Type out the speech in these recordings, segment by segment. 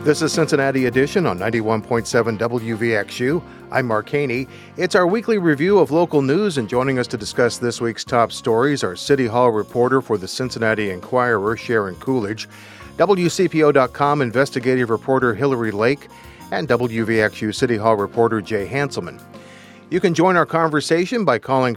This is Cincinnati Edition on 91.7 WVXU. I'm Mark Haney. It's our weekly review of local news, and joining us to discuss this week's top stories are City Hall reporter for the Cincinnati Enquirer, Sharon Coolidge, WCPO.com investigative reporter Hillary Lake, and WVXU City Hall reporter Jay Hanselman. You can join our conversation by calling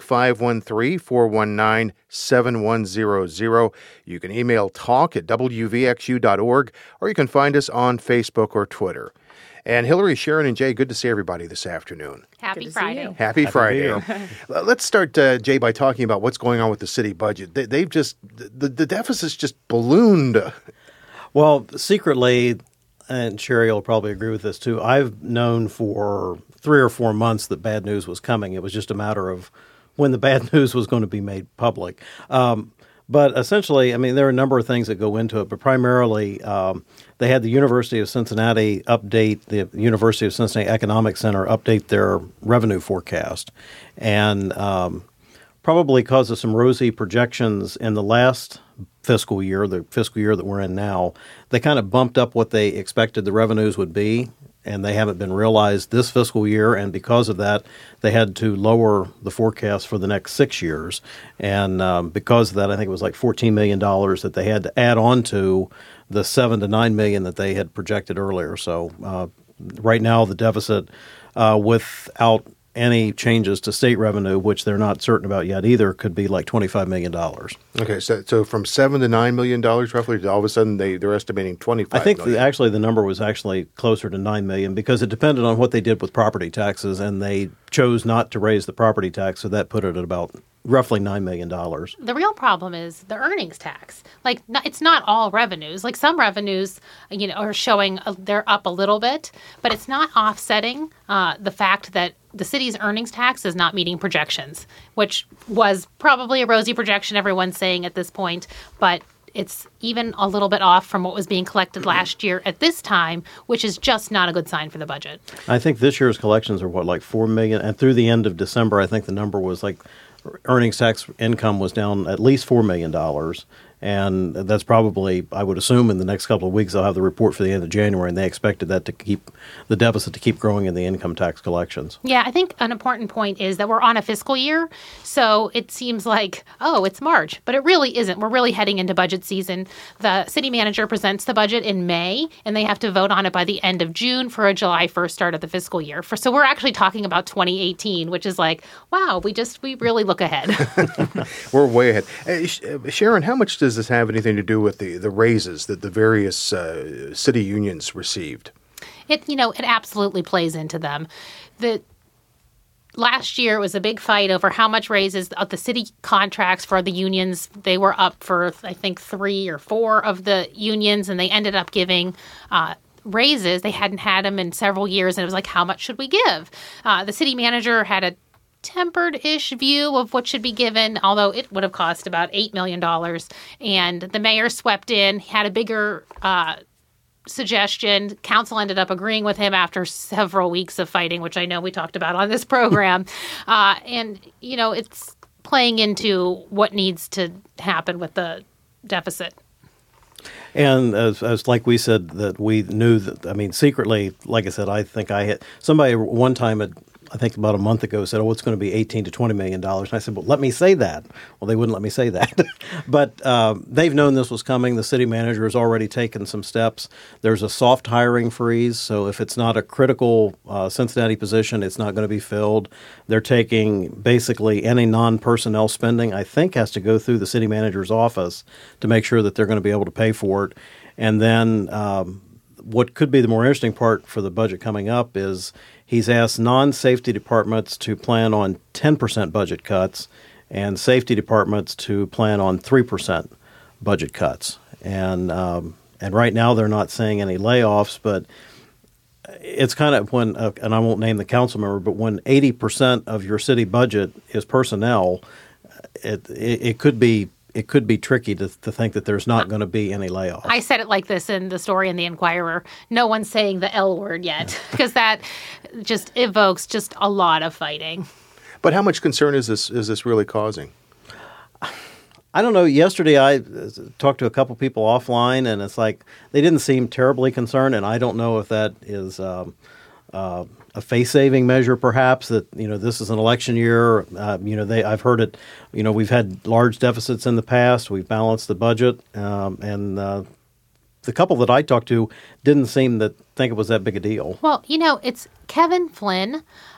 513-419-7100. You can email talk@wvxu.org, or you can find us on Facebook or Twitter. And Hillary, Sharon, and Jay, good to see everybody this afternoon. Happy Friday. Happy Friday. Let's start, Jay, by talking about what's going on with the city budget. They've just, the deficit's just ballooned. Well, secretly, and Sherry will probably agree with this too, I've known for 3 or 4 months that bad news was coming. It was just a matter of when the bad news was going to be made public. But essentially, I mean, there are a number of things that go into it, but primarily they had the University of Cincinnati the University of Cincinnati Economic Center update their revenue forecast. And probably because of some rosy projections in the last fiscal year, the fiscal year that we're in now, they kind of bumped up what they expected the revenues would be, and they haven't been realized this fiscal year, and because of that, they had to lower the forecast for the next 6 years. And because of that, I think it was like $14 million that they had to add on to the $7 to $9 million that they had projected earlier. So right now, the deficit, without any changes to state revenue, which they're not certain about yet either, could be like $25 million. Okay, so from $7 to $9 million roughly, all of a sudden they're estimating $25 I think million. Actually the number was actually closer to $9 million because it depended on what they did with property taxes, and they chose not to raise the property tax, so that put it at about roughly $9 million. The real problem is the earnings tax. Like, it's not all revenues. Like, some revenues, are showing they're up a little bit, but it's not offsetting the fact that the city's earnings tax is not meeting projections, which was probably a rosy projection, everyone's saying at this point, but it's even a little bit off from what was being collected last year at this time, which is just not a good sign for the budget. I think this year's collections are like $4 million, and through the end of December, I think the number was like earnings tax income was down at least $4 million. And that's probably, I would assume, in the next couple of weeks, they'll have the report for the end of January, and they expected that to keep the deficit to keep growing in the income tax collections. Yeah, I think an important point is that we're on a fiscal year, so it seems like, it's March, but it really isn't. We're really heading into budget season. The city manager presents the budget in May, and they have to vote on it by the end of June for a July 1st start of the fiscal year. So we're actually talking about 2018, which is like, wow, we really look ahead. We're way ahead. Sharon, how much does this have anything to do with the raises that the various city unions received? It absolutely plays into them. Last year, it was a big fight over how much raises of the city contracts for the unions. They were up for, I think, 3 or 4 of the unions, and they ended up giving raises. They hadn't had them in several years, and it was like, how much should we give? The city manager had a tempered-ish view of what should be given, although it would have cost about $8 million. And the mayor swept in, had a bigger suggestion. Council ended up agreeing with him after several weeks of fighting, which I know we talked about on this program. And it's playing into what needs to happen with the deficit. And as like we said, that we knew that, secretly, like I said, I think I had somebody one time I think about a month ago said, it's going to be $18 to $20 million. And I said, well, let me say that. Well, they wouldn't let me say that. But they've known this was coming. The city manager has already taken some steps. There's a soft hiring freeze. So if it's not a critical Cincinnati position, it's not going to be filled. They're taking basically any non-personnel spending, I think, has to go through the city manager's office to make sure that they're going to be able to pay for it. And then what could be the more interesting part for the budget coming up is he's asked non-safety departments to plan on 10% budget cuts and safety departments to plan on 3% budget cuts. And right now they're not saying any layoffs, but it's kind of when, and I won't name the council member, but when 80% of your city budget is personnel, it could be tricky to think that there's not going to be any layoffs. I said it like this in the story in the Enquirer. No one's saying the L word yet, because that just evokes just a lot of fighting. But how much concern is this really causing? I don't know. Yesterday, I talked to a couple people offline, and it's like they didn't seem terribly concerned. And I don't know if that is a face-saving measure, perhaps, that this is an election year. I've heard it. We've had large deficits in the past. We've balanced the budget, and the couple that I talked to didn't seem to think it was that big a deal. Well, it's Kevin Flynn.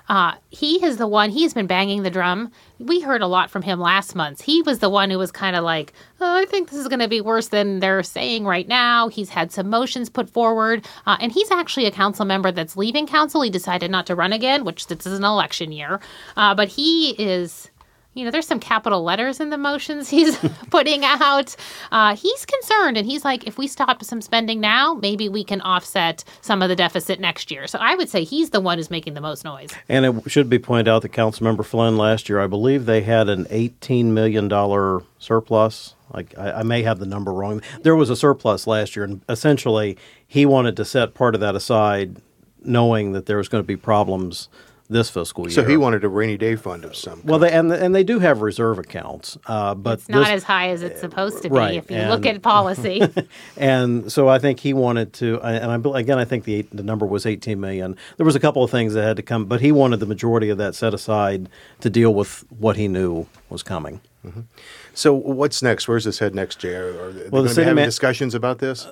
He is the one, he's been banging the drum. We heard a lot from him last month. He was the one who was kind of like, I think this is going to be worse than they're saying right now. He's had some motions put forward. And he's actually a council member that's leaving council. He decided not to run again, which this is an election year. But he is... there's some capital letters in the motions he's putting out. He's concerned, and he's like, if we stop some spending now, maybe we can offset some of the deficit next year. So I would say he's the one who's making the most noise. And it should be pointed out that Councilmember Flynn last year, I believe they had an $18 million surplus. I may have the number wrong. There was a surplus last year, and essentially he wanted to set part of that aside knowing that there was going to be problems this fiscal year. So he wanted a rainy day fund of some kind. Well, they do have reserve accounts, but it's not as high as it's supposed to be if you look at policy. And so I think he wanted to, and I think the number was $18 million. There was a couple of things that had to come, but he wanted the majority of that set aside to deal with what he knew was coming. Mm-hmm. So what's next? Where's this head next, Jay? Are they going to be having discussions about this?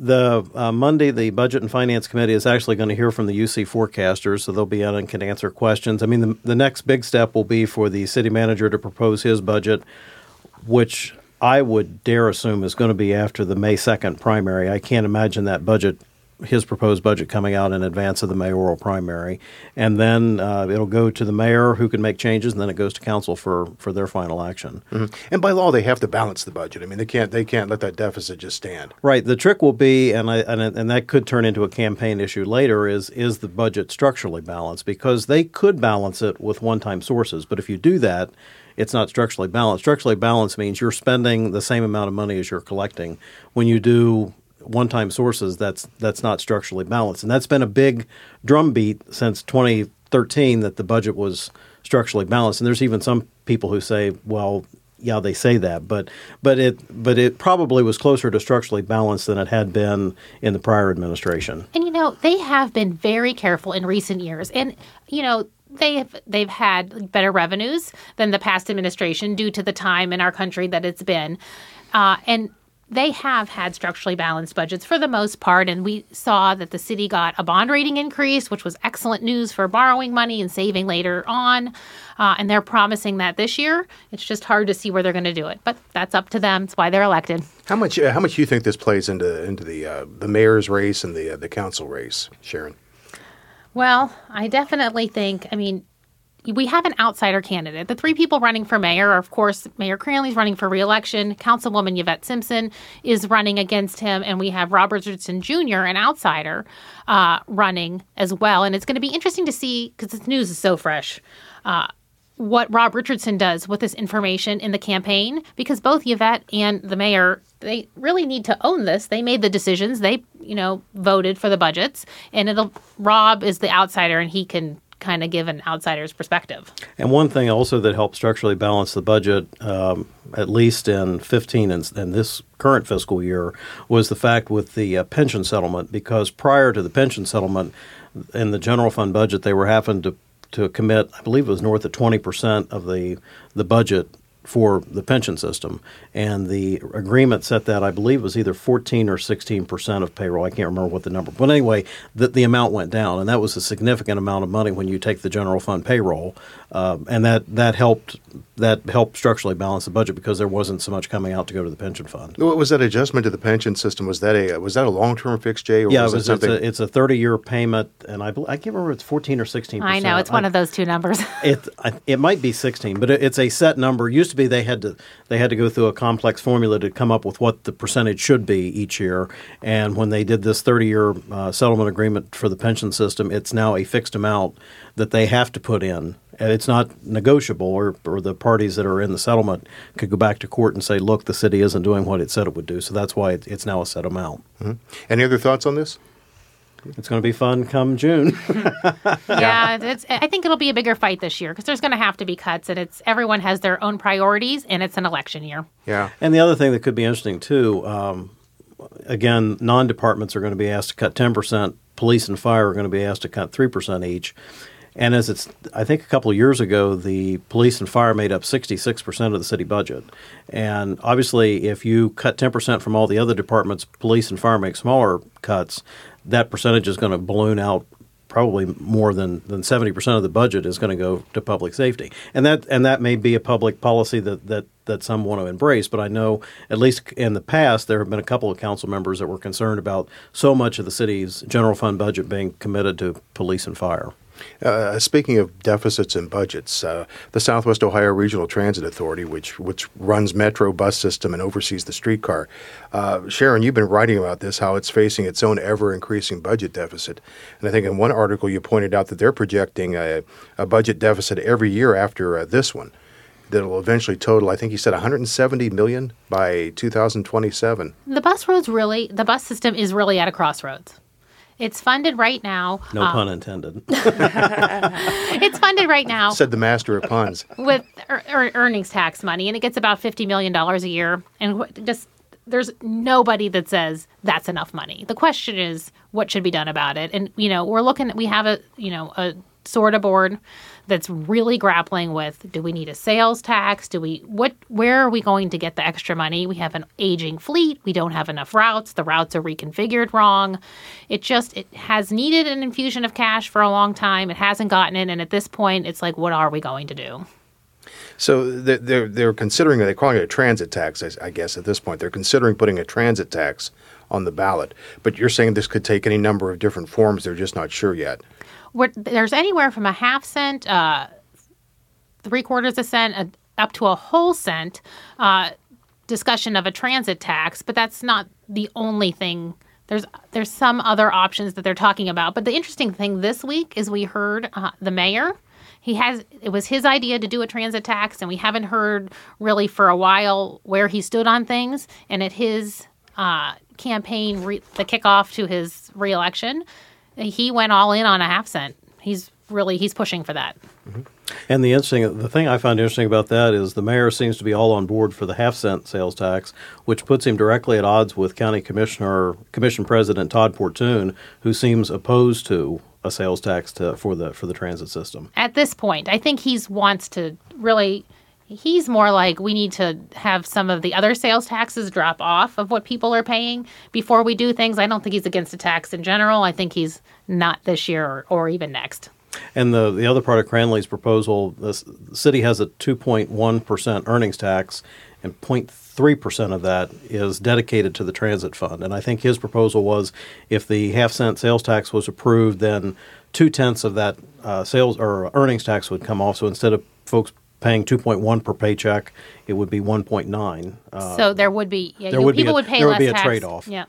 Monday, the Budget and Finance Committee is actually going to hear from the UC forecasters, so they'll be out and can answer questions. I mean, the next big step will be for the city manager to propose his budget, which I would dare assume is going to be after the May 2nd primary. I can't imagine that his proposed budget coming out in advance of the mayoral primary. And then it'll go to the mayor, who can make changes, and then it goes to council for their final action. Mm-hmm. And by law, they have to balance the budget. I mean, they can't let that deficit just stand. Right. The trick will be, and that could turn into a campaign issue later, is the budget structurally balanced? Because they could balance it with one-time sources. But if you do that, it's not structurally balanced. Structurally balanced means you're spending the same amount of money as you're collecting. When you do one-time sources, that's not structurally balanced. And that's been a big drumbeat since 2013 that the budget was structurally balanced. And there's even some people who say, well, yeah, they say that, but it probably was closer to structurally balanced than it had been in the prior administration. And they have been very careful in recent years. And they've had better revenues than the past administration due to the time in our country that it's been. And they have had structurally balanced budgets for the most part, and we saw that the city got a bond rating increase, which was excellent news for borrowing money and saving later on. And they're promising that this year. It's just hard to see where they're going to do it, but that's up to them. It's why they're elected. How much do you think this plays into the mayor's race and the council race, Sharon? Well, I definitely think. We have an outsider candidate. The three people running for mayor are, of course, Mayor Cranley's running for re-election. Councilwoman Yvette Simpson is running against him. And we have Rob Richardson Jr., an outsider, running as well. And it's going to be interesting to see, because this news is so fresh, what Rob Richardson does with this information in the campaign. Because both Yvette and the mayor, they really need to own this. They made the decisions. They, voted for the budgets. And Rob is the outsider, and he can kind of give an outsider's perspective. And one thing also that helped structurally balance the budget, at least in 15 and this current fiscal year, was the fact with the pension settlement, because prior to the pension settlement in the general fund budget, they were having to commit, I believe it was north of 20% of the budget for the pension system. And the agreement set that, I believe, was either 14 or 16% of payroll. I can't remember what the number. But anyway, the amount went down, and that was a significant amount of money when you take the general fund payroll. And that helped structurally balance the budget because there wasn't so much coming out to go to the pension fund. What was that adjustment to the pension system? Was that a long-term fix, Jay? Or yeah, was it's a 30-year payment, and I can't remember if it's 14 or 16%. I know, it's one of those two numbers. It might be 16, but it's a set number. It used to be they had to go through a complex formula to come up with what the percentage should be each year. And when they did this 30-year settlement agreement for the pension system, it's now a fixed amount that they have to put in. And it's not negotiable, or the parties that are in the settlement could go back to court and say, look, the city isn't doing what it said it would do. So that's why it's now a set amount. Mm-hmm. Any other thoughts on this? It's going to be fun come June. Yeah, I think it'll be a bigger fight this year because there's going to have to be cuts, and everyone has their own priorities, and it's an election year. Yeah. And the other thing that could be interesting, too, again, non-departments are going to be asked to cut 10%. Police and fire are going to be asked to cut 3% each. And I think a couple of years ago, the police and fire made up 66% of the city budget. And obviously, if you cut 10% from all the other departments, police and fire make smaller cuts, that percentage is going to balloon out. Probably more than 70% of the budget is going to go to public safety. And that may be a public policy that some want to embrace. But I know, at least in the past, there have been a couple of council members that were concerned about so much of the city's general fund budget being committed to police and fire. Speaking of deficits and budgets, the Southwest Ohio Regional Transit Authority, which runs Metro bus system and oversees the streetcar, Sharon, you've been writing about this, how it's facing its own ever-increasing budget deficit. And I think in one article you pointed out that they're projecting a budget deficit every year after this one that will eventually total, I think you said, $170 million by 2027. The bus system is really at a crossroads. It's funded right now. No pun intended. It's funded right now. Said the master of puns. With earnings tax money, and it gets about $50 million a year. And there's nobody that says that's enough money. The question is, what should be done about it? And, we have a SORTA board that's really grappling with, do we need a sales tax? Where are we going to get the extra money? We have an aging fleet. We don't have enough routes. The routes are reconfigured wrong. It has needed an infusion of cash for a long time. It hasn't gotten it. And at this point, it's like, what are we going to do? So they're considering, they're calling it a transit tax, I guess, at this point. They're considering putting a transit tax on the ballot. But you're saying this could take any number of different forms. They're just not sure yet. There's anywhere from a half cent, 3/4 cent, up to a whole cent discussion of a transit tax, but that's not the only thing. There's some other options that they're talking about. But the interesting thing this week is we heard the mayor. It was his idea to do a transit tax, and we haven't heard really for a while where he stood on things. And at his campaign, the kickoff to his reelection, he went all in on a half cent. He's pushing for that. Mm-hmm. And the thing I find interesting about that is the mayor seems to be all on board for the half cent sales tax, which puts him directly at odds with County Commission President Todd Portune, who seems opposed to a sales tax for the transit system. At this point, I think he's more like, we need to have some of the other sales taxes drop off of what people are paying before we do things. I don't think he's against a tax in general. I think he's not this year or even next. And the other part of Cranley's proposal, the city has a 2.1% earnings tax, and 0.3% of that is dedicated to the transit fund. And I think his proposal was, if the half-cent sales tax was approved, then 2/10 of that sales or earnings tax would come off. So instead of folks paying 2.1 per paycheck, it would be 1.9. So there would be pay less tax. There would be a trade-off. Yeah.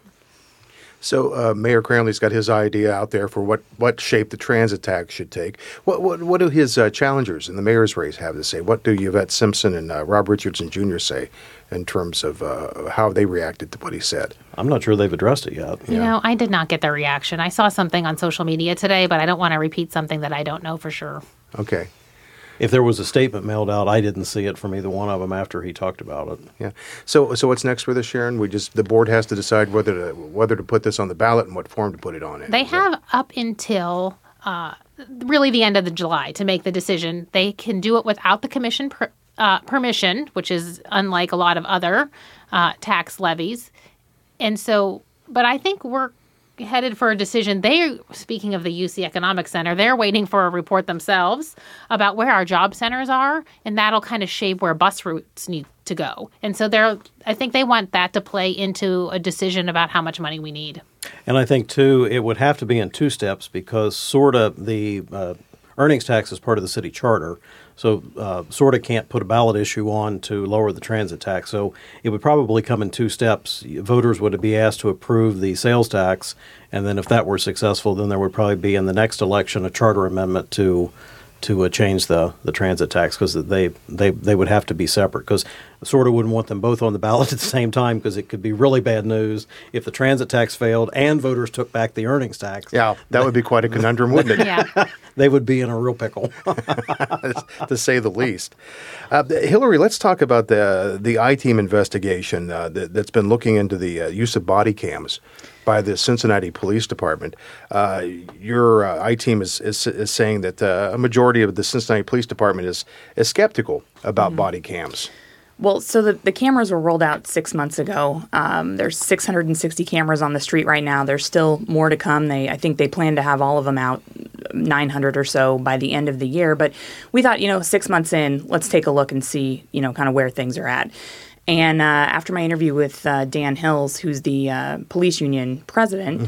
So Mayor Cranley's got his idea out there for what shape the transit tax should take. What do his challengers in the mayor's race have to say? What do Yvette Simpson and Rob Richardson Jr. say in terms of how they reacted to what he said? I'm not sure they've addressed it yet. I did not get their reaction. I saw something on social media today, but I don't want to repeat something that I don't know for sure. Okay. If there was a statement mailed out, I didn't see it from either one of them after he talked about it. Yeah. So what's next for this, Sharon? The board has to decide whether to put this on the ballot and what form to put it on. They have up until really the end of July to make the decision. They can do it without the commission permission, which is unlike a lot of other tax levies. And so, but I think we're headed for a decision. Speaking of the UC Economic Center, they're waiting for a report themselves about where our job centers are, and that'll kind of shape where bus routes need to go. And so I think they want that to play into a decision about how much money we need. And I think, too, it would have to be in two steps because the earnings tax is part of the city charter. So can't put a ballot issue on to lower the transit tax. So it would probably come in two steps. Voters would be asked to approve the sales tax, and then if that were successful, then there would probably be in the next election a charter amendment to change the transit tax, because they would have to be separate. Because sort of wouldn't want them both on the ballot at the same time because it could be really bad news if the transit tax failed and voters took back the earnings tax. Yeah, that would be quite a conundrum, wouldn't it? Yeah. They would be in a real pickle. To say the least. Hillary, let's talk about the I-Team investigation that's been looking into the use of body cams by the Cincinnati Police Department. Your I-Team is saying that a majority of the Cincinnati Police Department is skeptical about body cams. Well, so the cameras were rolled out 6 months ago. There's 660 cameras on the street right now. There's still more to come. I think they plan to have all of them out, 900 or so by the end of the year. But we thought, 6 months in, let's take a look and see, kind of where things are at. And after my interview with Dan Hills, who's the police union president,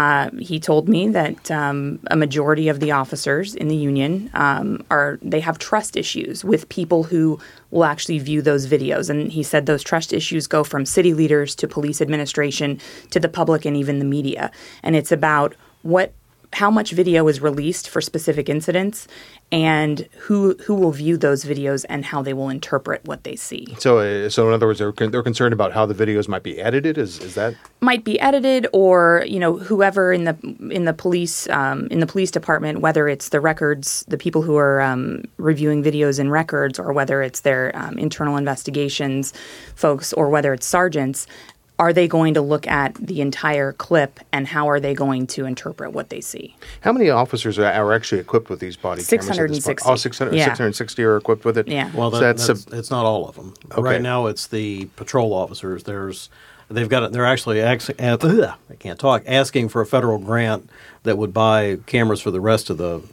he told me that a majority of the officers in the union they have trust issues with people who will actually view those videos. And he said those trust issues go from city leaders to police administration to the public and even the media. And it's about how much video is released for specific incidents and who will view those videos and how they will interpret what they see. So in other words, they're concerned about how the videos might be edited. Is that might be edited, or whoever in the police department, whether it's the records, the people who are reviewing videos and records, or whether it's their internal investigations folks, or whether it's sergeants. Are they going to look at the entire clip, and how are they going to interpret what they see? How many officers are actually equipped with these body cameras? 660. Oh, 660 are equipped with it? Yeah. Well, it's not all of them. Okay. Right now, it's the patrol officers. They're actually asking for a federal grant that would buy cameras for the rest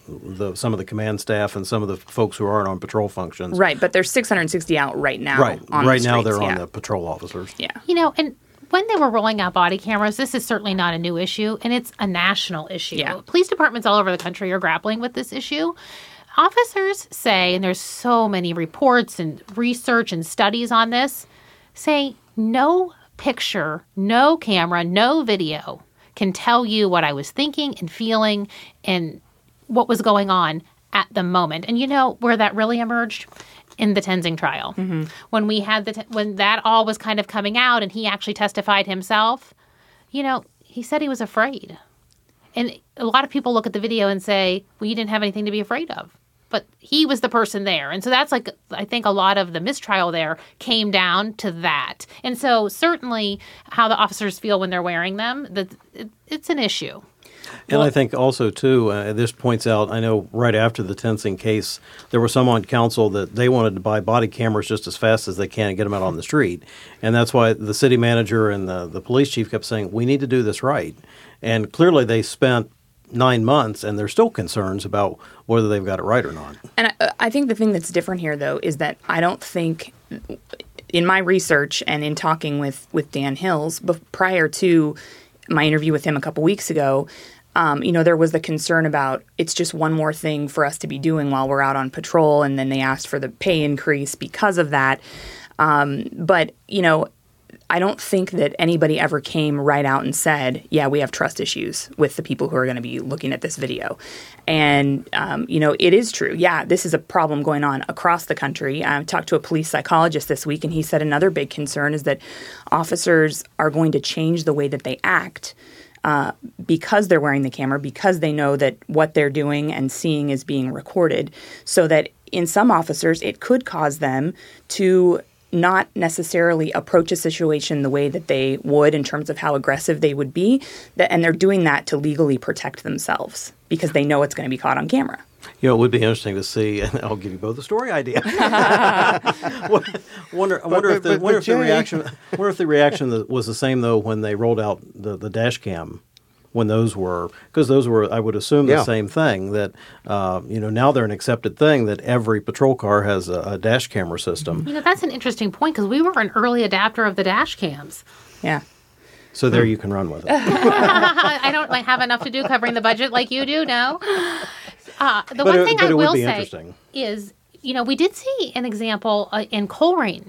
of some of the command staff and some of the folks who aren't on patrol functions. Right, but there's 660 out right now. Right, on right the now streets, they're on the patrol officers. Yeah. And when they were rolling out body cameras, this is certainly not a new issue, and it's a national issue. Yeah. Police departments all over the country are grappling with this issue. Officers say, and there's so many reports and research and studies on this, say no picture, no camera, no video can tell you what I was thinking and feeling and what was going on at the moment. And where that really emerged? In the Tenzing trial. Mm-hmm. When we had when that all was kind of coming out and he actually testified himself, he said he was afraid. And a lot of people look at the video and say, well, you didn't have anything to be afraid of. But he was the person there. And so that's I think a lot of the mistrial there came down to that. And so certainly how the officers feel when they're wearing them, it's an issue. And I think also, too, this points out, I know right after the Tenzing case, there were some on council that they wanted to buy body cameras just as fast as they can and get them out on the street. And that's why the city manager and the police chief kept saying, we need to do this right. And clearly they spent 9 months, and there's still concerns about whether they've got it right or not. And I think the thing that's different here, though, is that I don't think, in my research and in talking with Dan Hills, prior to my interview with him a couple weeks ago, there was the concern about it's just one more thing for us to be doing while we're out on patrol, and then they asked for the pay increase because of that. But I don't think that anybody ever came right out and said, yeah, we have trust issues with the people who are going to be looking at this video. And, it is true. Yeah, this is a problem going on across the country. I talked to a police psychologist this week, and he said another big concern is that officers are going to change the way that they act because they're wearing the camera, because they know that what they're doing and seeing is being recorded, so that in some officers, it could cause them to not necessarily approach a situation the way that they would in terms of how aggressive they would be, and they're doing that to legally protect themselves because they know it's going to be caught on camera. It would be interesting to see, and I'll give you both a story idea. wonder if the reaction was the same though when they rolled out the dash cam. When those were, because those were, I would assume, the same thing, that, now they're an accepted thing that every patrol car has a dash camera system. That's an interesting point, because we were an early adapter of the dash cams. Yeah. So there you can run with it. I don't have enough to do covering the budget like you do, no. The one thing I will say is, we did see an example in Colerain.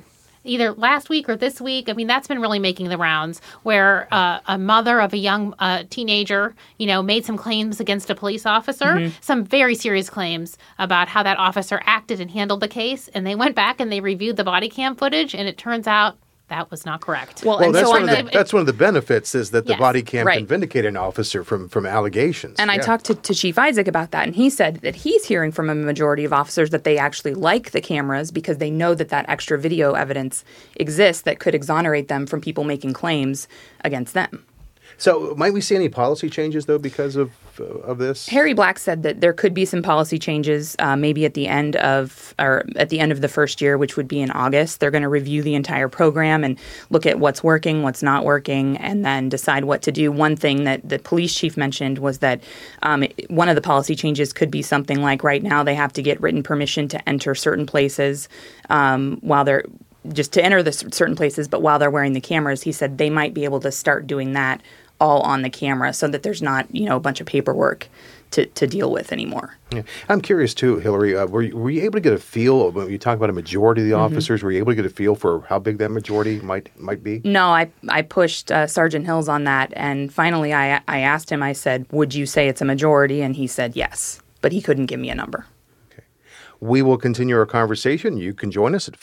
either last week or this week. I mean, that's been really making the rounds, where a mother of a young teenager, made some claims against a police officer, some very serious claims about how that officer acted and handled the case. And they went back and they reviewed the body cam footage, and it turns out that was not correct. Well, that's, that's one of the benefits, is that the body cam right. can vindicate an officer from allegations. And I talked to Chief Isaac about that, and he said that he's hearing from a majority of officers that they actually like the cameras because they know that extra video evidence exists that could exonerate them from people making claims against them. So might we see any policy changes, though, because of this? Harry Black said that there could be some policy changes maybe at the end of the first year, which would be in August. They're going to review the entire program and look at what's working, what's not working, and then decide what to do. One thing that the police chief mentioned was that one of the policy changes could be something like right now they have to get written permission to enter certain places while they're just to enter the certain places, but while they're wearing the cameras, he said they might be able to start doing that all on the camera so that there's not, a bunch of paperwork to deal with anymore. Yeah. I'm curious, too, Hillary, were you able to get a feel, when you talk about a majority of the officers, were you able to get a feel for how big that majority might be? No, I pushed Sergeant Hills on that, and finally I asked him, I said, would you say it's a majority? And he said yes, but he couldn't give me a number. We will continue our conversation. You can join us at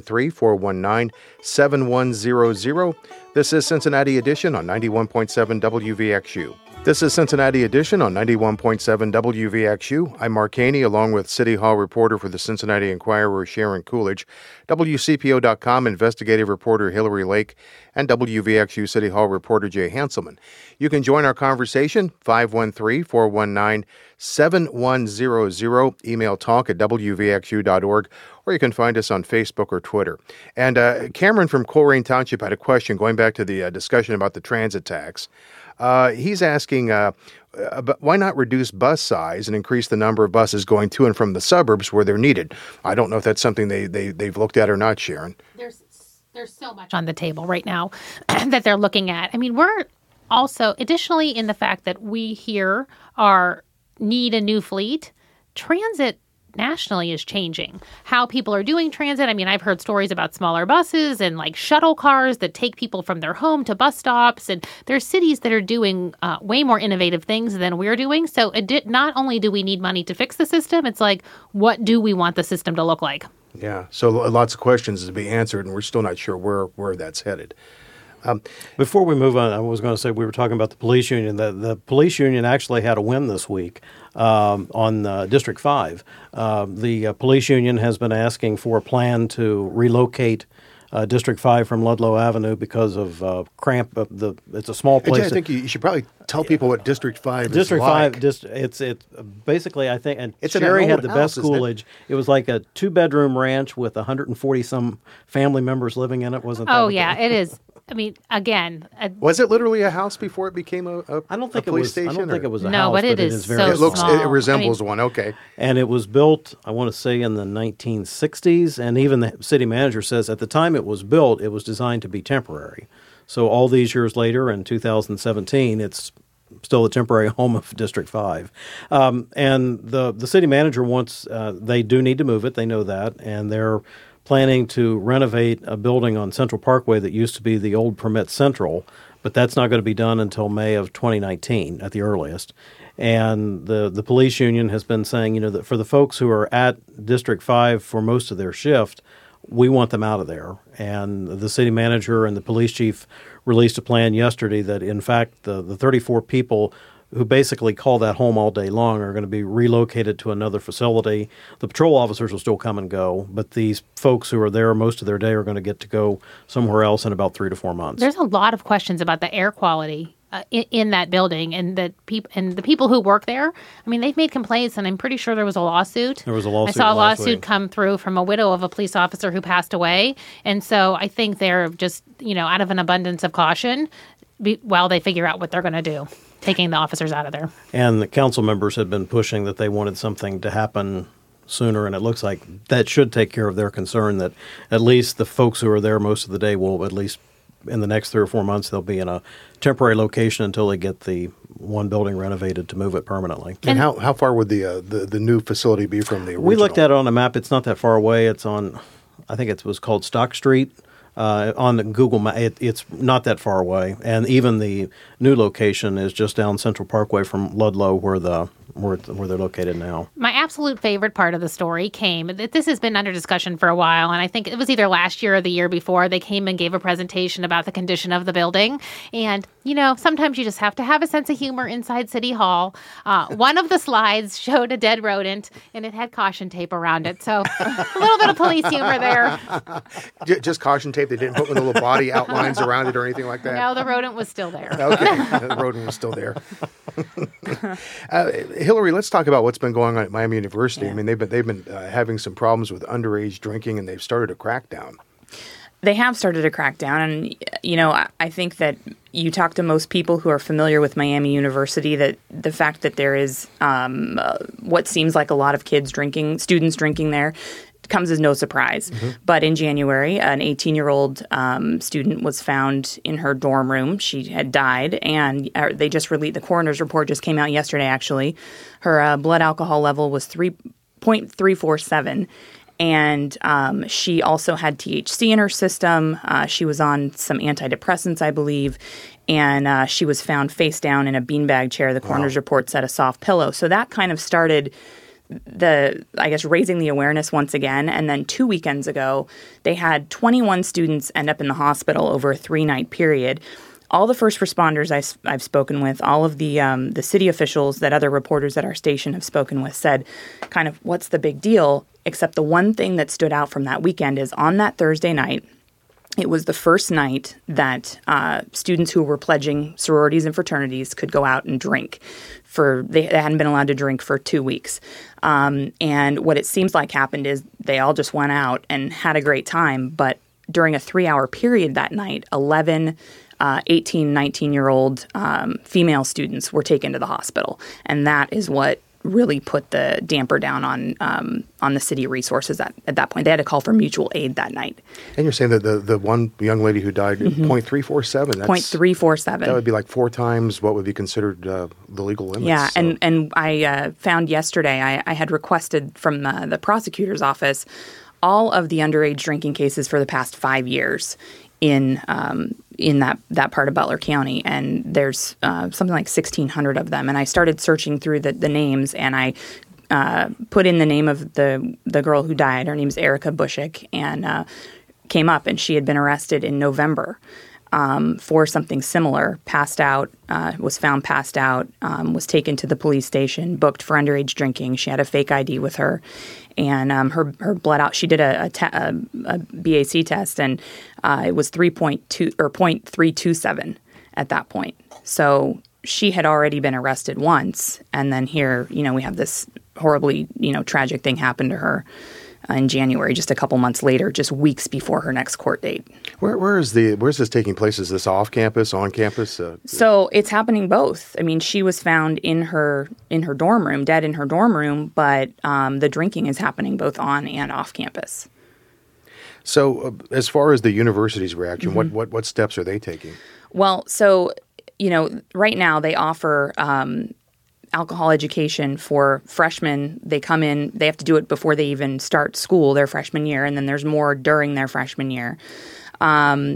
513-419-7100. This is Cincinnati Edition on 91.7 WVXU. This is Cincinnati Edition on 91.7 WVXU. I'm Mark Haney, along with City Hall reporter for the Cincinnati Enquirer, Sharon Coolidge, WCPO.com investigative reporter Hillary Lake, and WVXU City Hall reporter Jay Hanselman. You can join our conversation, 513-419-7100, email talk@wvxu.org, or you can find us on Facebook or Twitter. And Cameron from Colerain Township had a question going back to the discussion about the transit tax. He's asking, why not reduce bus size and increase the number of buses going to and from the suburbs where they're needed? I don't know if that's something they've looked at or not, Sharon. There's so much on the table right now that they're looking at. I mean, we're also, additionally, in the fact that we here need a new fleet, transit nationally is changing. How people are doing transit. I mean, I've heard stories about smaller buses and like shuttle cars that take people from their home to bus stops. And there's cities that are doing way more innovative things than we're doing. So not only do we need money to fix the system, it's like, what do we want the system to look like? Yeah. So lots of questions to be answered, and we're still not sure where that's headed. Before we move on, I was going to say we were talking about the police union. The police union actually had a win this week on District 5. The police union has been asking for a plan to relocate District 5 from Ludlow Avenue because of cramp. It's a small place. I think you should probably tell people what District 5 District is like. 5, it's basically, I think, and it's Sherry had the best house, Coolidge. It was like a 2-bedroom ranch with 140-some family members living in it, wasn't that? Oh, yeah, it is. I mean, again, was it literally a house before it became a I don't think police it was. station? I don't think it was a no, house. but it is very. So small. It resembles one. Okay. And it was built, I want to say, in the 1960s. And even the city manager says at the time it was built, it was designed to be temporary. So all these years later, in 2017, it's still a temporary home of District 5. And the city manager wants. They do need to move it. They know that, and they're planning to renovate a building on Central Parkway that used to be the old Permit Central, but that's not going to be done until May of 2019 at the earliest. And the police union has been saying, that for the folks who are at District 5 for most of their shift, we want them out of there. And the city manager and the police chief released a plan yesterday that, in fact, the 34 people who basically call that home all day long are going to be relocated to another facility. The patrol officers will still come and go, but these folks who are there most of their day are going to get to go somewhere else in about 3 to 4 months. There's a lot of questions about the air quality in that building, and the people who work there. I mean, they've made complaints, and I'm pretty sure there was a lawsuit. There was a lawsuit. I saw a last lawsuit week come through from a widow of a police officer who passed away, and so I think they're just, out of an abundance of caution, while they figure out what they're going to do, taking the officers out of there. And the council members had been pushing that they wanted something to happen sooner, and it looks like that should take care of their concern that at least the folks who are there most of the day will, at least in the next 3 or 4 months, they'll be in a temporary location until they get the one building renovated to move it permanently. And how far would the new facility be from the original? We looked at it on a map. It's not that far away. It's on, I think it was called Stock Street. on the Google Map, it's not that far away, and even the new location is just down Central Parkway from Ludlow, where they're located now. My absolute favorite part of the story came, this has been under discussion for a while, and I think it was either last year or the year before, they came and gave a presentation about the condition of the building. And, sometimes you just have to have a sense of humor inside City Hall. One of the slides showed a dead rodent, and it had caution tape around it. So a little bit of police humor there. Just caution tape? They didn't put one of the little body outlines around it or anything like that? No, the rodent was still there. Okay, the rodent was still there. Hillary, let's talk about what's been going on at Miami University. Yeah. I mean, they've been having some problems with underage drinking, and they've started a crackdown. They have started a crackdown, and I think that you talk to most people who are familiar with Miami University, that the fact that there is what seems like a lot of students drinking there, comes as no surprise. Mm-hmm. But in January, an 18-year-old student was found in her dorm room. She had died, and they just released, the coroner's report just came out yesterday, actually. Her blood alcohol level was 3.347, and she also had THC in her system. She was on some antidepressants, I believe, and she was found face down in a beanbag chair. The coroner's report said a soft pillow. So that kind of started raising the awareness once again. And then 2 weekends ago, they had 21 students end up in the hospital over a 3-night period. All the first responders I've spoken with, all of the city officials that other reporters at our station have spoken with said, kind of, what's the big deal? Except the one thing that stood out from that weekend is on that Thursday night, it was the first night that students who were pledging sororities and fraternities could go out and drink. They hadn't been allowed to drink for 2 weeks. And what it seems like happened is they all just went out and had a great time. But during a 3-hour period that night, 11 18, 19-year-old female students were taken to the hospital. And that is what really put the damper down on the city resources at that point. They had to call for mutual aid that night. And you're saying that the one young lady who died, Mm-hmm. 0.347. 0.347. That would be like 4 times what would be considered the legal limits. Yeah, so. and I found yesterday, I had requested from the prosecutor's office all of the underage drinking cases for the past 5 years in that part of Butler County, and there's something like 1,600 of them. And I started searching through the names, and I put in the name of the girl who died. Her name's Erica Bushick, and came up, and she had been arrested in November for something similar. Passed out, was found passed out, was taken to the police station, booked for underage drinking. She had a fake ID with her. And her blood out. She did a BAC test, and it was 3.2 or 0.327 at that point. So she had already been arrested once, and then here, we have this horribly, tragic thing happen to her in January, just a couple months later, just weeks before her next court date. Where's this taking place? Is this off campus, on campus? So it's happening both. I mean, she was found in her dorm room, dead in her dorm room, but the drinking is happening both on and off campus. So as far as the university's reaction, mm-hmm. what steps are they taking? Well, so right now they offer alcohol education for freshmen. They come in, they have to do it before they even start school, their freshman year, and then there's more during their freshman year. But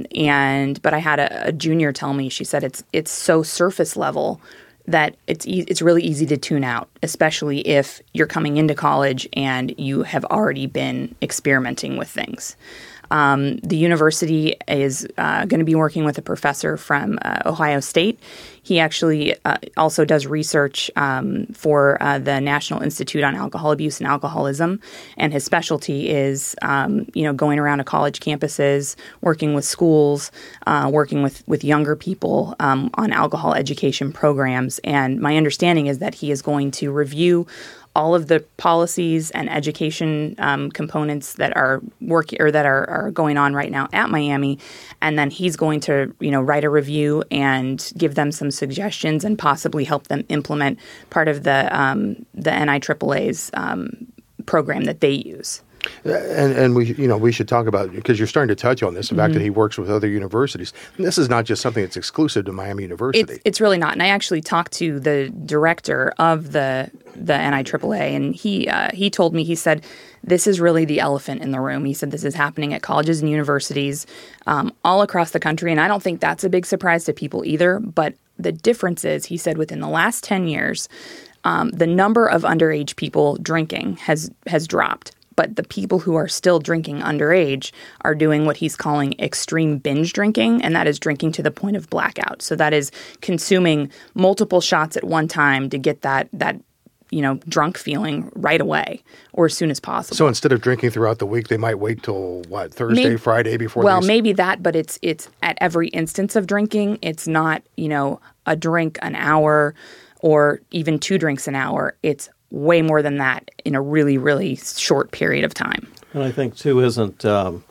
I had a junior tell me, she said it's so surface level that it's really easy to tune out, especially if you're coming into college and you have already been experimenting with things. The university is going to be working with a professor from Ohio State. He actually also does research for the National Institute on Alcohol Abuse and Alcoholism, and his specialty is, going around to college campuses, working with schools, working with younger people on alcohol education programs. And my understanding is that he is going to review all of the policies and education components that are are going on right now at Miami, and then he's going to write a review and give them some suggestions and possibly help them implement part of the NIAAA's program that they use. And we should talk about, because you're starting to touch on this, the fact that he works with other universities. And this is not just something that's exclusive to Miami University. It's really not. And I actually talked to the director of the NIAAA, and he told me, he said, this is really the elephant in the room. He said this is happening at colleges and universities all across the country. And I don't think that's a big surprise to people either. But the difference is, he said, within the last 10 years, the number of underage people drinking has dropped. But the people who are still drinking underage are doing what he's calling extreme binge drinking, and that is drinking to the point of blackout. So that is consuming multiple shots at one time to get that drunk feeling right away or as soon as possible. So instead of drinking throughout the week, they might wait till, Thursday, Friday before they... Well, maybe that, but it's at every instance of drinking. It's not, a drink an hour or even 2 drinks an hour. It's way more than that in a really, really short period of time. And I think, too, isn't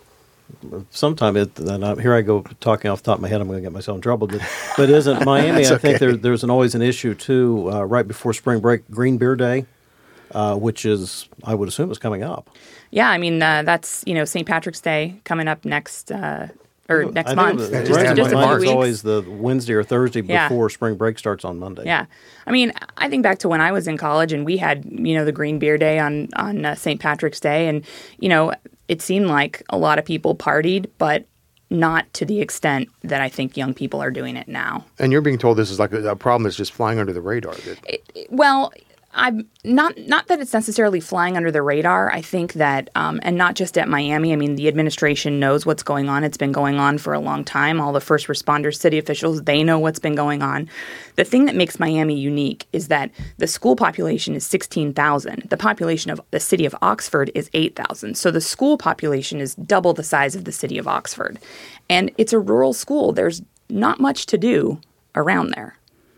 here I go talking off the top of my head, I'm going to get myself in trouble, but isn't Miami, I think there's always an issue, too, right before spring break, Green Beer Day, which is, I would assume, is coming up. Yeah, I mean, that's, St. Patrick's Day coming up next month. Just a few weeks. It's always the Wednesday or Thursday before spring break starts on Monday. Yeah. I mean, I think back to when I was in college and we had, the Green Beer Day on St. Patrick's Day. And, it seemed like a lot of people partied, but not to the extent that I think young people are doing it now. And you're being told this is like a problem that's just flying under the radar. Well, I'm not that it's necessarily flying under the radar. I think that, and not just at Miami. I mean, the administration knows what's going on. It's been going on for a long time. All the first responders, city officials, they know what's been going on. The thing that makes Miami unique is that the school population is 16,000. The population of the city of Oxford is 8,000. So the school population is double the size of the city of Oxford. And it's a rural school. There's not much to do around there.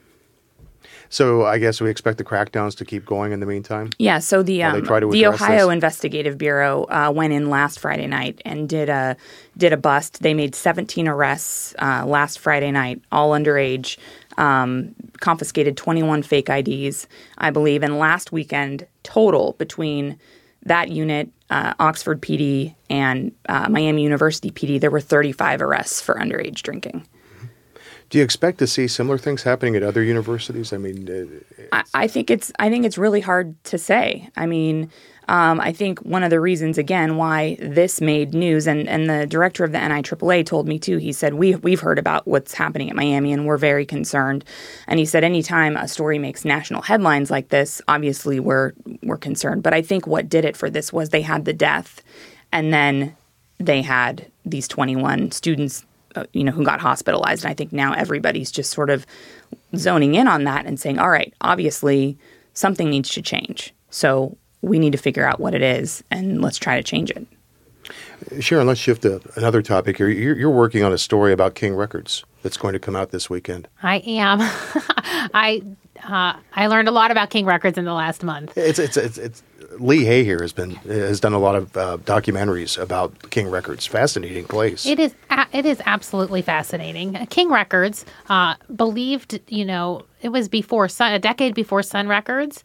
So I guess we expect the crackdowns to keep going in the meantime? Yeah, so the Ohio Investigative Bureau went in last Friday night and did a bust. They made 17 arrests last Friday night, all underage, confiscated 21 fake IDs, I believe. And last weekend, total between that unit, Oxford PD, and Miami University PD, there were 35 arrests for underage drinking. Do you expect to see similar things happening at other universities? I mean, I think it's really hard to say. I mean, I think one of the reasons, again, why this made news, and the director of the NIAAA told me too. He said we've heard about what's happening at Miami, and we're very concerned. And he said anytime a story makes national headlines like this, obviously we're concerned. But I think what did it for this was they had the death, and then they had these 21 students who got hospitalized. And I think now everybody's just sort of zoning in on that and saying, all right, obviously something needs to change. So we need to figure out what it is and let's try to change it. Sharon, let's shift to another topic here. You're working on a story about King Records that's going to come out this weekend. I am. I learned a lot about King Records in the last month. It's Lee Hay here has done a lot of documentaries about King Records. Fascinating place. It is absolutely fascinating. King Records believed, it was a decade before Sun Records.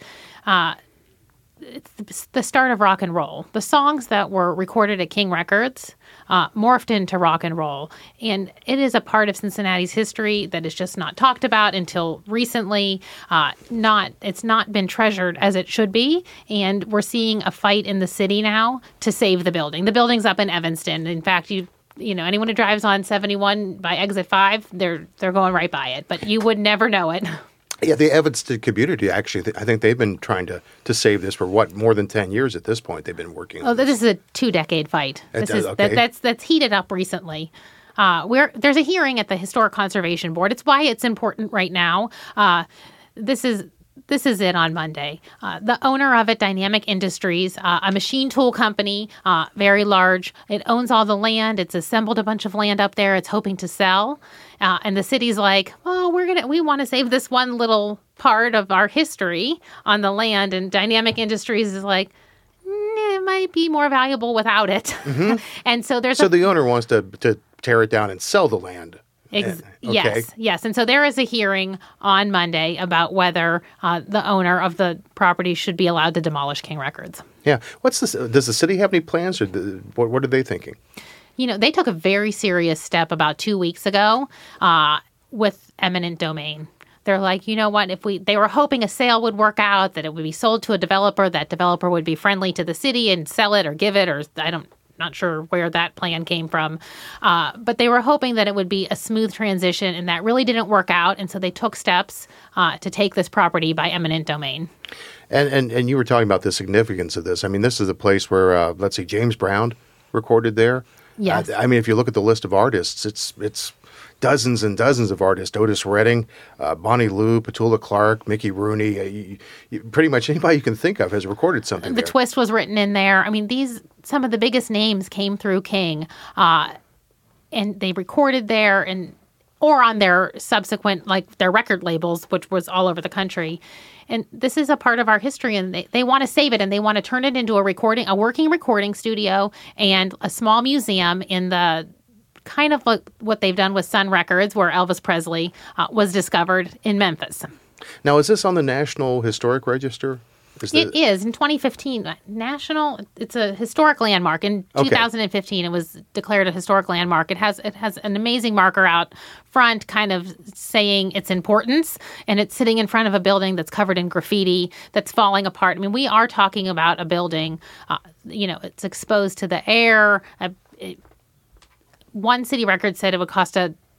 It's the start of rock and roll. The songs that were recorded at King Records morphed into rock and roll. And it is a part of Cincinnati's history that is just not talked about until recently. It's not been treasured as it should be. And we're seeing a fight in the city now to save the building. The building's up in Evanston. In fact, anyone who drives on 71 by exit 5, they're going right by it. But you would never know it. Yeah, the Evanston community, actually, I think they've been trying to save this for more than 10 years at this point. They've been working on this is a 2-decade fight. That's heated up recently. There's a hearing at the Historic Conservation Board. It's why it's important right now. This is it on Monday. The owner of it, Dynamic Industries, a machine tool company, very large. It owns all the land. It's assembled a bunch of land up there. It's hoping to sell. And the city's like, well, we want to save this one little part of our history on the land. And Dynamic Industries is like, it might be more valuable without it. Mm-hmm. And so the owner wants to tear it down and sell the land. Okay. Yes. And so there is a hearing on Monday about whether the owner of the property should be allowed to demolish King Records. Yeah. What's this? Does the city have any plans, or what are they thinking? They took a very serious step about 2 weeks ago with eminent domain. They're like, you know what, they were hoping a sale would work out, that it would be sold to a developer, that developer would be friendly to the city and sell it or give it, or not sure where that plan came from. But they were hoping that it would be a smooth transition, and that really didn't work out. And so they took steps to take this property by eminent domain. And you were talking about the significance of this. I mean, this is a place where, let's see, James Brown recorded there. Yes. I mean, if you look at the list of artists, it's dozens and dozens of artists. Otis Redding, Bonnie Lou, Petula Clark, Mickey Rooney. Pretty much anybody you can think of has recorded something The there. Twist was written in there. I mean, some of the biggest names came through King, and they recorded there or on their subsequent, like their record labels, which was all over the country. And this is a part of our history, and they want to save it, and they want to turn it into a working recording studio and a small museum in the kind of like what they've done with Sun Records, where Elvis Presley was discovered in Memphis. Now, is this on the National Historic Register? It is. In 2015, it's a historic landmark. In 2015, it was declared a historic landmark. It has an amazing marker out front kind of saying its importance, and it's sitting in front of a building that's covered in graffiti that's falling apart. I mean, we are talking about a building, it's exposed to the air. One city record said it would cost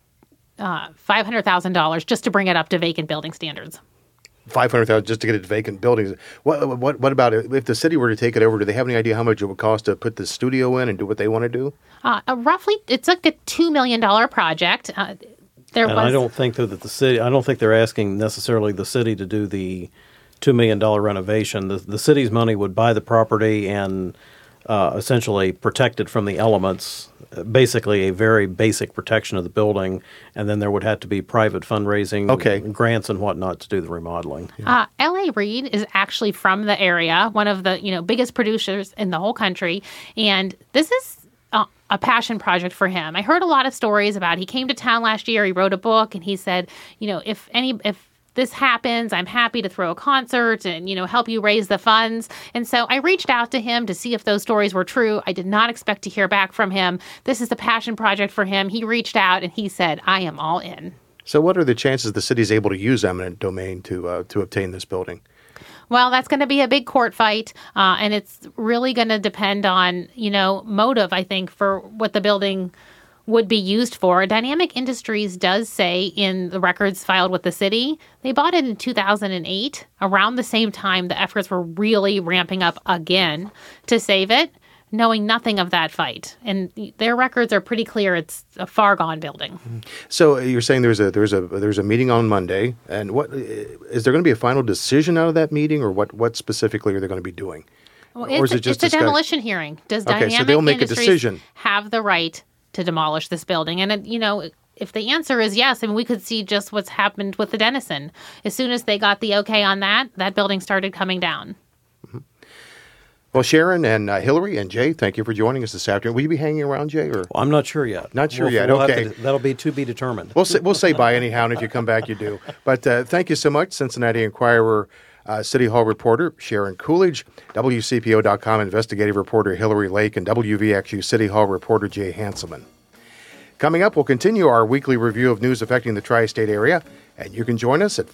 $500,000 just to bring it up to vacant building standards. $500,000 just to get it to vacant buildings. What about it? If the city were to take it over, do they have any idea how much it would cost to put the studio in and do what they want to do? Roughly, it's like a $2 million project. I don't think that I don't think they're asking necessarily the city to do the $2 million renovation. The city's money would buy the property and essentially protect it from the elements, basically a very basic protection of the building, and then there would have to be private fundraising, grants and whatnot to do the remodeling. L.A. Reid is actually from the area, one of the biggest producers in the whole country, and this is a passion project for him. I heard a lot of stories about he came to town last year, he wrote a book, and he said, if this happens, I'm happy to throw a concert and, help you raise the funds. And so I reached out to him to see if those stories were true. I did not expect to hear back from him. This is a passion project for him. He reached out and he said, I am all in. So what are the chances the city's able to use eminent domain to obtain this building? Well, that's going to be a big court fight, and it's really going to depend on, motive, I think, for what the building would be used for. Dynamic Industries does say in the records filed with the city, they bought it in 2008, around the same time the efforts were really ramping up again to save it, knowing nothing of that fight. And their records are pretty clear it's a far gone building. So you're saying there's a meeting on Monday, and what is there going to be a final decision out of that meeting, or what specifically are they going to be doing? Well, or is it just a demolition hearing. Does Dynamic so they'll make Industries a decision. Have the right to demolish this building? And, if the answer is yes, we could see just what's happened with the Denison. As soon as they got the okay on that building started coming down. Mm-hmm. Well, Sharon and Hillary and Jay, thank you for joining us this afternoon. Will you be hanging around, Jay? Or? Well, I'm not sure yet. Not sure yet. Okay. That'll be to be determined. We'll say bye anyhow, and if you come back, you do. But thank you so much, Cincinnati Enquirer City Hall reporter Sharon Coolidge, WCPO.com investigative reporter Hillary Lake, and WVXU City Hall reporter Jay Hanselman. Coming up, we'll continue our weekly review of news affecting the tri-state area, and you can join us at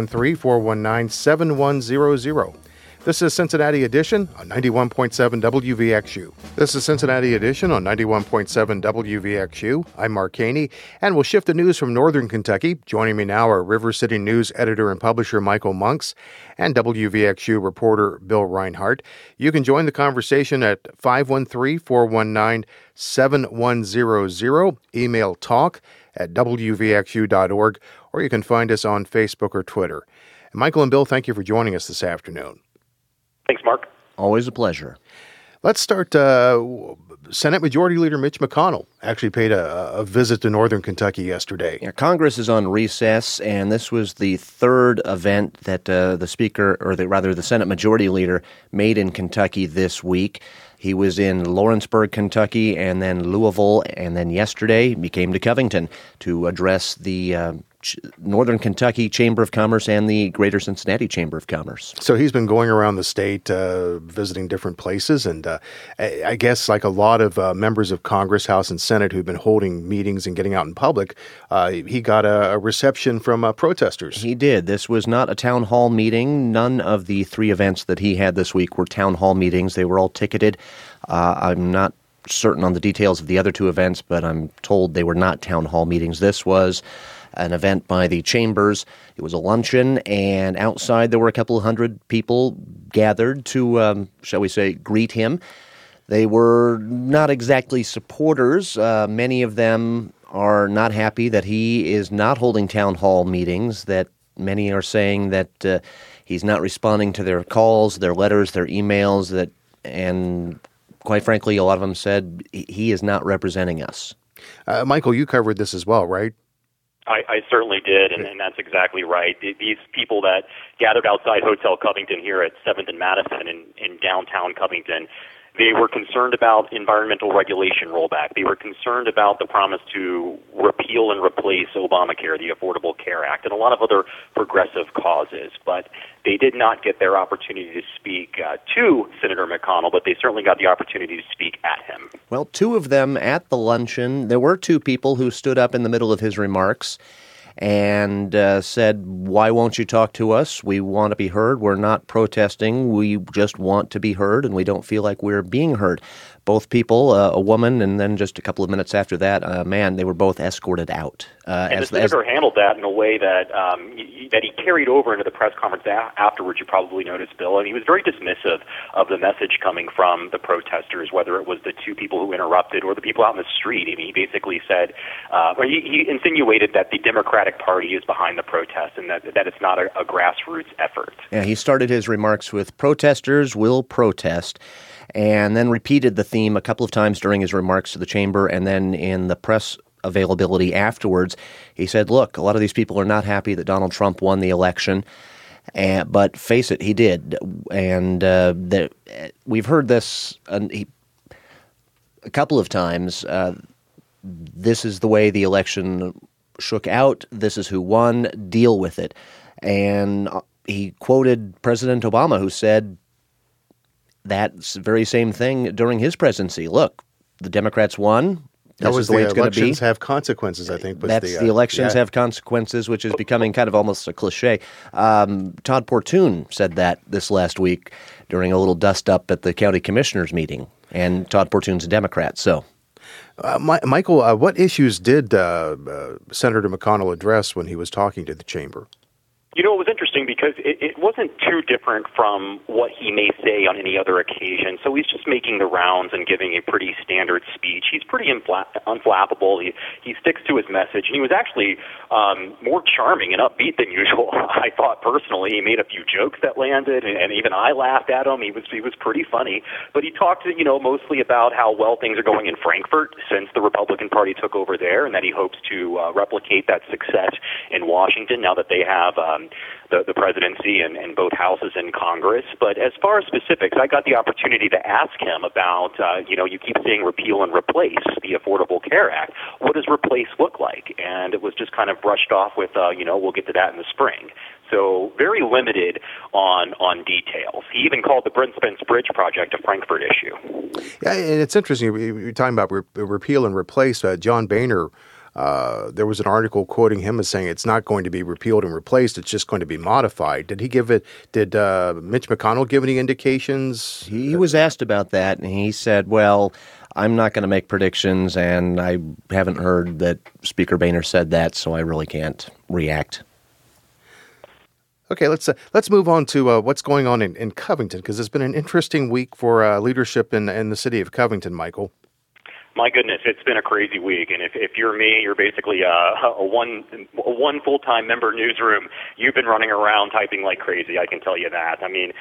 513-419-7100. This is Cincinnati Edition on 91.7 WVXU. This is Cincinnati Edition on 91.7 WVXU. I'm Mark Caney, and we'll shift the news from Northern Kentucky. Joining me now are River City News editor and publisher Michael Monks and WVXU reporter Bill Reinhardt. You can join the conversation at 513-419-7100. Email talk@wvxu.org, or you can find us on Facebook or Twitter. And Michael and Bill, thank you for joining us this afternoon. Thanks, Mark. Always a pleasure. Let's start. Senate Majority Leader Mitch McConnell actually paid a visit to Northern Kentucky yesterday. Yeah, Congress is on recess, and this was the third event that the Speaker, the Senate Majority Leader, made in Kentucky this week. He was in Lawrenceburg, Kentucky, and then Louisville, and then yesterday he came to Covington to address the Northern Kentucky Chamber of Commerce and the Greater Cincinnati Chamber of Commerce. So he's been going around the state visiting different places, and I guess like a lot of members of Congress, House, and Senate who've been holding meetings and getting out in public, he got a reception from protesters. He did. This was not a town hall meeting. None of the 3 events that he had this week were town hall meetings. They were all ticketed. I'm not certain on the details of the other 2 events, but I'm told they were not town hall meetings. This was an event by the chambers. It was a luncheon, and outside there were a couple of hundred people gathered to, shall we say, greet him. They were not exactly supporters. Many of them are not happy that he is not holding town hall meetings, that many are saying that he's not responding to their calls, their letters, their emails, and quite frankly, a lot of them said he is not representing us. Michael, you covered this as well, right? I certainly did, and that's exactly right. These people that gathered outside Hotel Covington here at 7th and Madison in downtown Covington, they were concerned about environmental regulation rollback. They were concerned about the promise to repeal and replace Obamacare, the Affordable Care Act, and a lot of other progressive causes. But they did not get their opportunity to speak to Senator McConnell, but they certainly got the opportunity to speak at him. Well, 2 of them at the luncheon, there were 2 people who stood up in the middle of his remarks and said, why won't you talk to us? We want to be heard. We're not protesting. We just want to be heard, and we don't feel like we're being heard. Both people, a woman, and then just a couple of minutes after that, a man, they were both escorted out. And the senator handled that in a way that that he carried over into the press conference afterwards, you probably noticed, Bill. And he was very dismissive of the message coming from the protesters, whether it was the 2 people who interrupted or the people out in the street. I mean, he basically said, or he insinuated that the Democratic Party is behind the protest and that it's not a grassroots effort. Yeah, he started his remarks with, protesters will protest, and then repeated the theme a couple of times during his remarks to the chamber, and then in the press availability afterwards, he said, look, a lot of these people are not happy that Donald Trump won the election, but face it, he did. And we've heard this a couple of times. This is the way the election shook out. This is who won. Deal with it. And he quoted President Obama, who said that very same thing during his presidency. Look, the Democrats won. That was the way it's going to be. Elections have consequences, I think. That's the elections have consequences, which is becoming kind of almost a cliche. Todd Portune said that this last week during a little dust-up at the county commissioners meeting, and Todd Portune's a Democrat, so... Michael, what issues did Senator McConnell address when he was talking to the chamber? You know, it was interesting because it wasn't too different from what he may say on any other occasion. So he's just making the rounds and giving a pretty standard speech. He's pretty unflappable. He sticks to his message. And he was actually more charming and upbeat than usual, I thought personally. He made a few jokes that landed, and even I laughed at him. He was pretty funny. But he talked, mostly about how well things are going in Frankfort since the Republican Party took over there, and that he hopes to replicate that success in Washington now that they have the presidency and both houses in Congress. But as far as specifics, I got the opportunity to ask him about, you keep saying repeal and replace the Affordable Care Act. What does replace look like? And it was just kind of brushed off with, we'll get to that in the spring. So very limited on details. He even called the Brent Spence Bridge project a Frankfurt issue. Yeah, and it's interesting. You're talking about repeal and replace. John Boehner, there was an article quoting him as saying it's not going to be repealed and replaced, it's just going to be modified. Did Mitch McConnell give any indications? He was asked about that, and he said, well, I'm not going to make predictions, and I haven't heard that Speaker Boehner said that, so I really can't react. Okay, let's move on to what's going on in Covington, because it's been an interesting week for leadership in the city of Covington, Michael. My goodness, it's been a crazy week, and if you're me, you're basically a one full-time member newsroom. You've been running around typing like crazy, I can tell you that. I mean,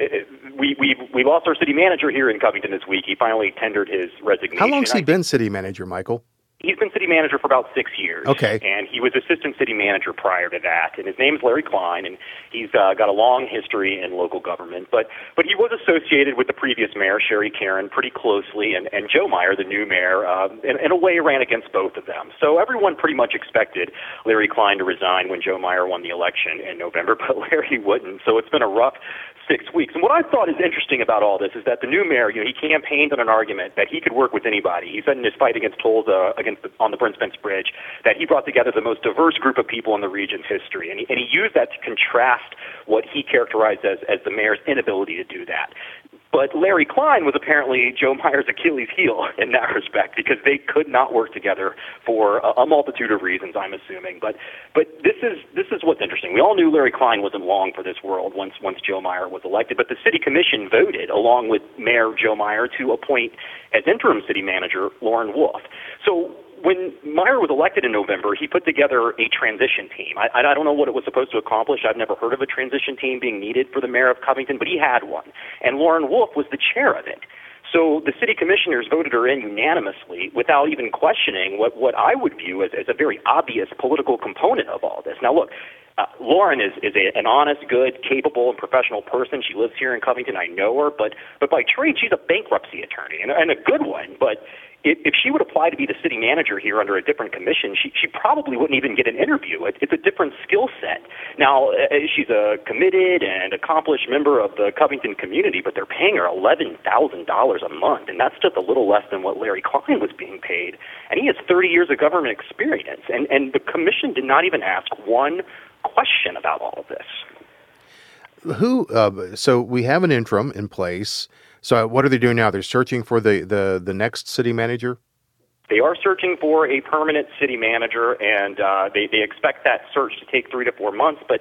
we lost our city manager here in Covington this week. He finally tendered his resignation. How long's he been city manager, Michael? He's been city manager for about 6 years. Okay. And he was assistant city manager prior to that. And his name is Larry Klein, and he's got a long history in local government. But he was associated with the previous mayor, Sherry Karen, pretty closely, and Joe Meyer, the new mayor, in a way ran against both of them. So everyone pretty much expected Larry Klein to resign when Joe Meyer won the election in November, but Larry wouldn't. So it's been a rough 6 weeks. And what I thought is interesting about all this is that the new mayor, he campaigned on an argument that he could work with anybody. He said in his fight against tolls on the Brent Spence Bridge that he brought together the most diverse group of people in the region's history. And he used that to contrast what he characterized as the mayor's inability to do that. But Larry Klein was apparently Joe Meyer's Achilles heel in that respect, because they could not work together for a multitude of reasons, I'm assuming. But this is what's interesting. We all knew Larry Klein wasn't long for this world once Joe Meyer was elected, but the city commission voted, along with Mayor Joe Meyer, to appoint as interim city manager Lauren Wolf. So when Meyer was elected in November, he put together a transition team. I don't know what it was supposed to accomplish. I've never heard of a transition team being needed for the mayor of Covington, but he had one. And Lauren Wolf was the chair of it. So the city commissioners voted her in unanimously without even questioning what I would view as a very obvious political component of all this. Now, look, Lauren is an honest, good, capable, and professional person. She lives here in Covington. I know her, but by trade, she's a bankruptcy attorney, and a good one. But if she would apply to be the city manager here under a different commission, she probably wouldn't even get an interview. It's a different skill set. Now, she's a committed and accomplished member of the Covington community, but they're paying her $11,000 a month, and that's just a little less than what Larry Klein was being paid. And he has 30 years of government experience, and the commission did not even ask one question about all of this. So we have an interim in place. So what are they doing now? They're searching for the next city manager? They are searching for a permanent city manager, and they expect that search to take 3 to 4 months. But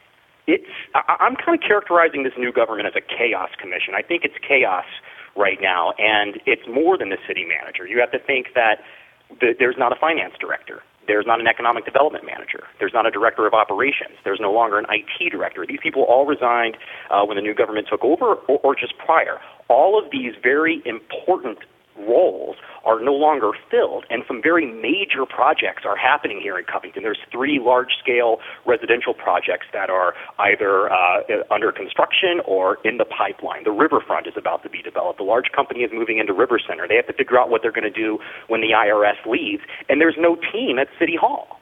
I'm kind of characterizing this new government as a chaos commission. I think it's chaos right now, and it's more than the city manager. You have to think that there's not a finance director. There's not an economic development manager. There's not a director of operations. There's no longer an IT director. These people all resigned when the new government took over or just prior. All of these very important roles are no longer filled, and some very major projects are happening here in Covington. There's 3 large-scale residential projects that are either under construction or in the pipeline. The riverfront is about to be developed. The large company is moving into River Center. They have to figure out what they're going to do when the IRS leaves, and there's no team at City Hall.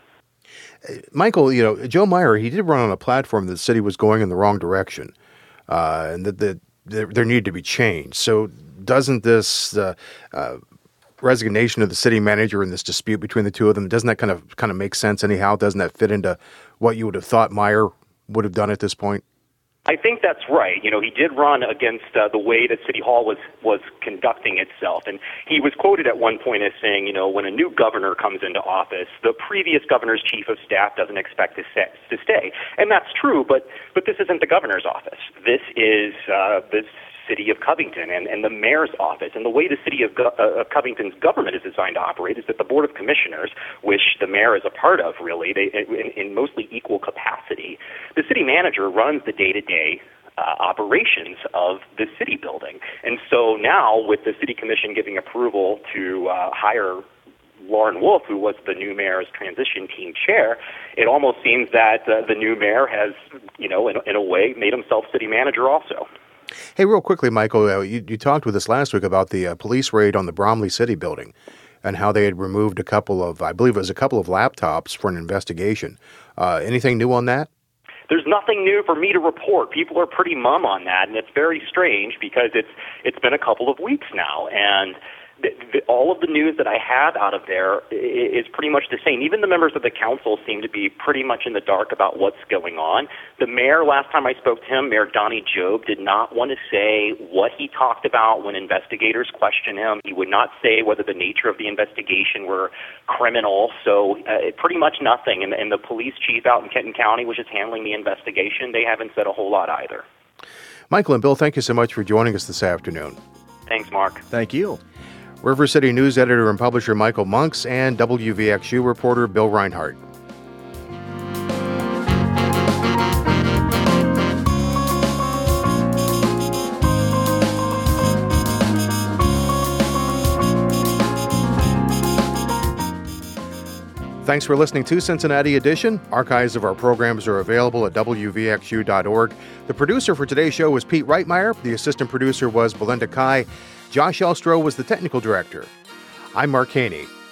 Michael, Joe Meyer, he did run on a platform that the city was going in the wrong direction, and that there needed to be change. So doesn't this resignation of the city manager and this dispute between the two of them, doesn't that kind of make sense anyhow? Doesn't that fit into what you would have thought Meyer would have done at this point? I think that's right. He did run against the way that City Hall was conducting itself. And he was quoted at one point as saying, when a new governor comes into office, the previous governor's chief of staff doesn't expect to stay. And that's true, but this isn't the governor's office. This is the city of Covington and the mayor's office. And the way the city of Covington's government is designed to operate is that the Board of Commissioners, which the mayor is a part of, really, in mostly equal capacity, the city manager runs the day-to-day operations of the city building. And so now, with the city commission giving approval to hire Lauren Wolf, who was the new mayor's transition team chair, it almost seems that the new mayor has, in a way, made himself city manager also. Hey, real quickly, Michael, you talked with us last week about the police raid on the Bromley City building and how they had removed a couple of laptops for an investigation. Anything new on that? There's nothing new for me to report. People are pretty mum on that, and it's very strange because it's been a couple of weeks now, and all of the news that I have out of there is pretty much the same. Even the members of the council seem to be pretty much in the dark about what's going on. The mayor, last time I spoke to him, Mayor Donnie Job, did not want to say what he talked about when investigators questioned him. He would not say whether the nature of the investigation were criminal. So pretty much nothing. And the police chief out in Kenton County, which is handling the investigation, they haven't said a whole lot either. Michael and Bill, thank you so much for joining us this afternoon. Thanks, Mark. Thank you. River City News editor and publisher Michael Monks and WVXU reporter Bill Reinhardt. Thanks for listening to Cincinnati Edition. Archives of our programs are available at wvxu.org. The producer for today's show was Pete Reitmeyer. The assistant producer was Belinda Kai. Josh Elstro was the technical director. I'm Mark Haney.